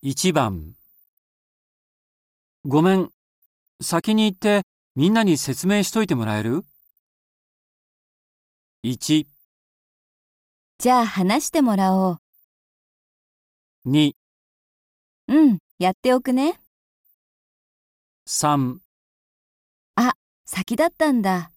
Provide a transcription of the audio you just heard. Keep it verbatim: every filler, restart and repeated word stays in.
いちばん。ごめん、先に行ってみんなに説明しといてもらえる？いち、 じゃあ話してもらおう。 に、 うん、やっておくね。 さん。 あ、先だったんだ。